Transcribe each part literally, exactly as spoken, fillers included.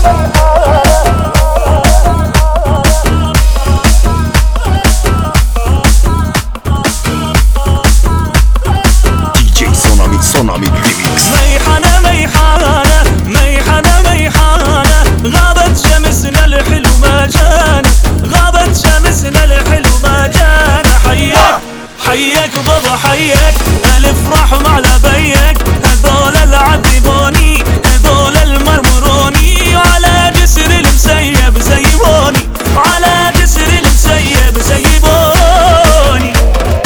صنامي ريميكس. ميحانة ميحانة ميحانة ميحانة غابت شمسنا الحلو ما جانا، غابت شمسنا الحلو ما جانا. حياك حياك بابا حياك، الافراح مع لبيك، هذول العذبوني هذول المرمروني، وعلى جسر المسيب سيبوني، وعلى جسر المسيب سيبوني.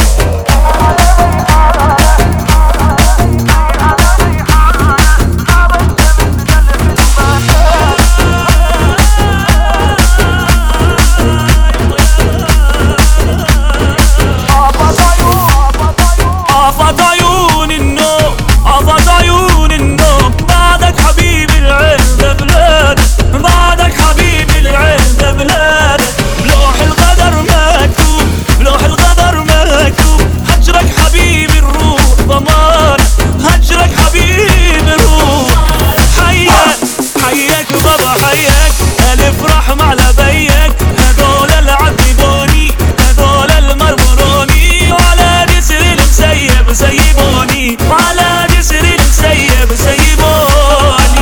عفت عيون النوم عفت عيون النوم، بعدك حبيب العين ده بلادك، بعدك حبيب العين ده بلادك. بلوح القدر مكتوب بلوح القدر مكتوب، هجرك حبيب الروح ضمانك، هجرك حبيب الروح. حياك حياك بابا حياك، الافراح مع لبيك، هذول العذبوني هذول المرمروني، وعلى جسر المسيب سيبوني، وعلى جسر المسيب سيبوني.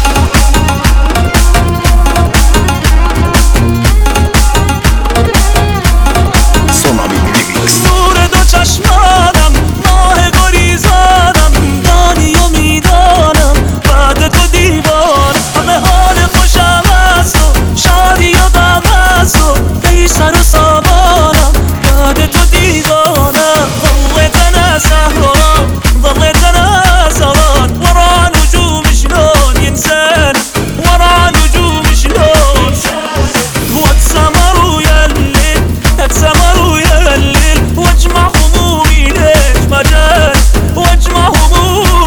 صنامي ريميكس. نور دو چشمانم ماه گریزانم، دانی و میدانم بعد تو دیوانم، همه حال خوشم است و شادی و غم است و ای سر و سامانم بعد تو دیوانم. ظلت انا سهران ظلت انا سهران، ورا نجوم شلون ينسانا، ورا نجوم شلون. واتسمر ويا الليل اتسمر ويا الليل، واجمع همومي ليش ما جاش، واجمع همومي